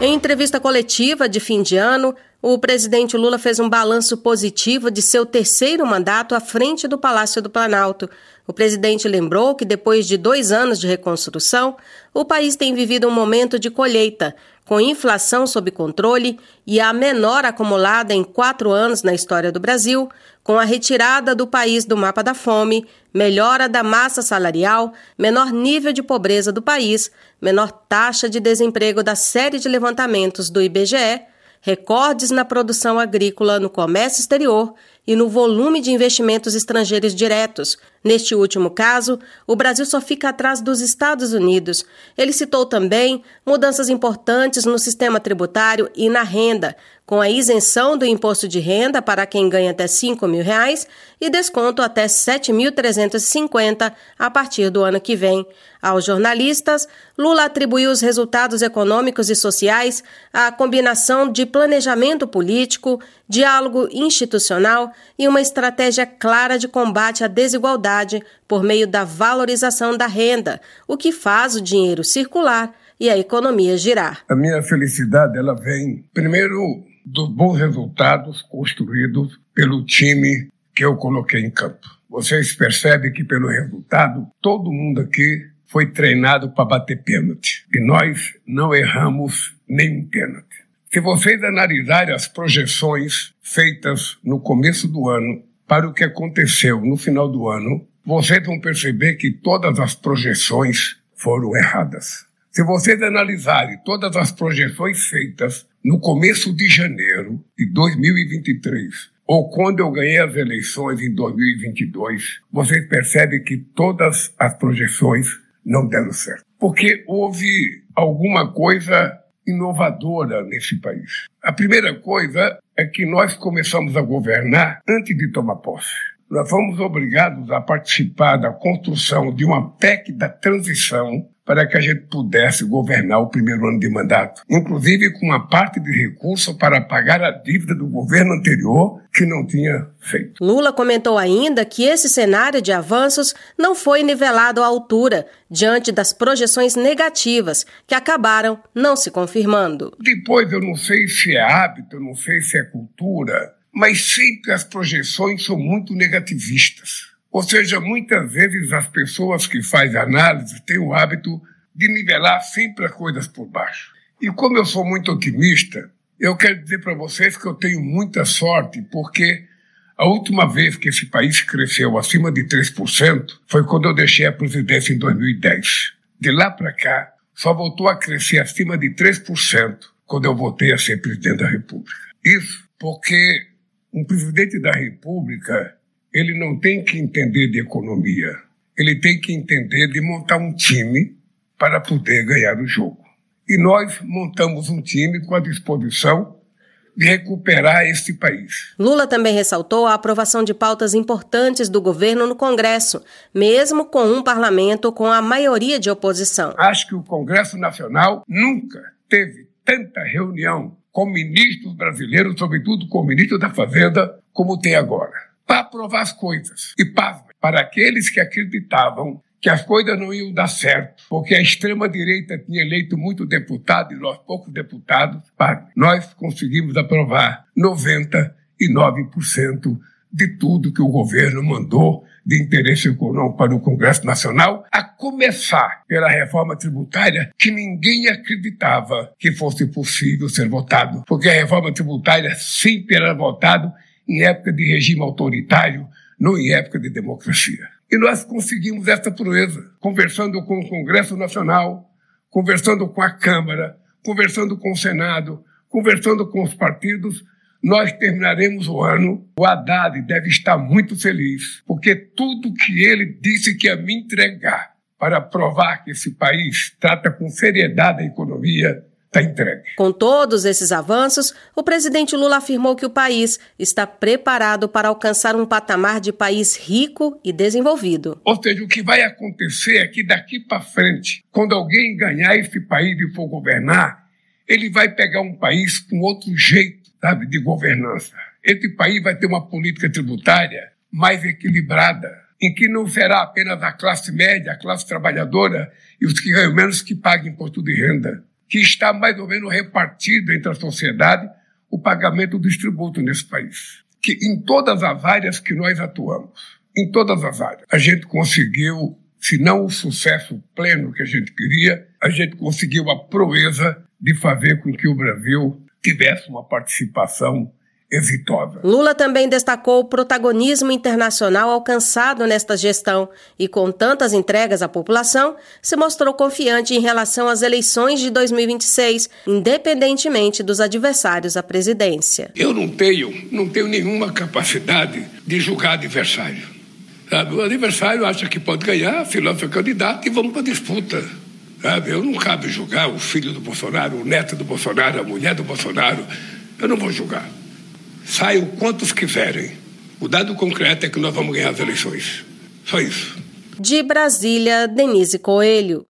Em entrevista coletiva de fim de ano, o presidente Lula fez um balanço positivo de seu terceiro mandato à frente do Palácio do Planalto. O presidente lembrou que depois de 2 anos de reconstrução, o país tem vivido um momento de colheita, com inflação sob controle e a menor acumulada em 4 anos na história do Brasil, com a retirada do país do mapa da fome, melhora da massa salarial, menor nível de pobreza do país, menor taxa de desemprego da série de levantamentos do IBGE, recordes na produção agrícola, no comércio exterior e no volume de investimentos estrangeiros diretos. Neste último caso, o Brasil só fica atrás dos Estados Unidos. Ele citou também mudanças importantes no sistema tributário e na renda, com a isenção do imposto de renda para quem ganha até R$ 5.000 e desconto até R$ 7.350 a partir do ano que vem. Aos jornalistas, Lula atribuiu os resultados econômicos e sociais à combinação de planejamento político, diálogo institucional e uma estratégia clara de combate à desigualdade por meio da valorização da renda, o que faz o dinheiro circular e a economia girar. A minha felicidade ela vem, primeiro, dos bons resultados construídos pelo time que eu coloquei em campo. Vocês percebem que pelo resultado, todo mundo aqui foi treinado para bater pênalti. E nós não erramos nenhum pênalti. Se vocês analisarem as projeções feitas no começo do ano para o que aconteceu no final do ano, vocês vão perceber que todas as projeções foram erradas. Se vocês analisarem todas as projeções feitas no começo de janeiro de 2023, ou quando eu ganhei as eleições em 2022, vocês percebem que todas as projeções não deram certo. Porque houve alguma coisa inovadora nesse país. A primeira coisa é que nós começamos a governar antes de tomar posse. Nós fomos obrigados a participar da construção de uma PEC da transição para que a gente pudesse governar o primeiro ano de mandato, inclusive com uma parte de recurso para pagar a dívida do governo anterior que não tinha feito. Lula comentou ainda que esse cenário de avanços não foi nivelado à altura diante das projeções negativas que acabaram não se confirmando. Depois eu não sei se é hábito, eu não sei se é cultura, mas sempre as projeções são muito negativistas. Ou seja, muitas vezes as pessoas que fazem análise têm o hábito de nivelar sempre as coisas por baixo. E como eu sou muito otimista, eu quero dizer para vocês que eu tenho muita sorte, porque a última vez que esse país cresceu acima de 3% foi quando eu deixei a presidência em 2010. De lá para cá, só voltou a crescer acima de 3% quando eu voltei a ser presidente da República. Isso porque um presidente da República ele não tem que entender de economia, ele tem que entender de montar um time para poder ganhar o jogo. E nós montamos um time com a disposição de recuperar este país. Lula também ressaltou a aprovação de pautas importantes do governo no Congresso, mesmo com um parlamento com a maioria de oposição. Acho que o Congresso Nacional nunca teve tanta reunião com ministros brasileiros, sobretudo com o ministro da Fazenda, como tem agora, para aprovar as coisas. E para aqueles que acreditavam que as coisas não iam dar certo, porque a extrema-direita tinha eleito muito deputado e nós poucos deputados, nós conseguimos aprovar 99% de tudo que o governo mandou de interesse econômico para o Congresso Nacional, a começar pela reforma tributária, que ninguém acreditava que fosse possível ser votado, porque a reforma tributária sempre era votada em época de regime autoritário, não em época de democracia. E nós conseguimos essa proeza, conversando com o Congresso Nacional, conversando com a Câmara, conversando com o Senado, conversando com os partidos. Nós terminaremos o ano. O Haddad deve estar muito feliz, porque tudo que ele disse que ia me entregar para provar que esse país trata com seriedade a economia, está entregue. Com todos esses avanços, o presidente Lula afirmou que o país está preparado para alcançar um patamar de país rico e desenvolvido. Ou seja, o que vai acontecer é que daqui para frente, quando alguém ganhar esse país e for governar, ele vai pegar um país com outro jeito, sabe, de governança. Esse país vai ter uma política tributária mais equilibrada, em que não será apenas a classe média, a classe trabalhadora e os que ganham menos que paguem imposto de renda, que está mais ou menos repartido entre a sociedade o pagamento dos tributos nesse país. Que em todas as áreas que nós atuamos, em todas as áreas, a gente conseguiu, se não o sucesso pleno que a gente queria, a gente conseguiu a proeza de fazer com que o Brasil tivesse uma participação exitosa. Lula também destacou o protagonismo internacional alcançado nesta gestão e, com tantas entregas à população, se mostrou confiante em relação às eleições de 2026, independentemente dos adversários à presidência. Eu não tenho nenhuma capacidade de julgar adversário. Sabe? O adversário acha que pode ganhar, se lança candidato e vamos para a disputa. Sabe? Eu não cabe julgar o filho do Bolsonaro, o neto do Bolsonaro, a mulher do Bolsonaro. Eu não vou julgar. Saiam quantos quiserem. O dado concreto é que nós vamos ganhar as eleições. Só isso. De Brasília, Denise Coelho.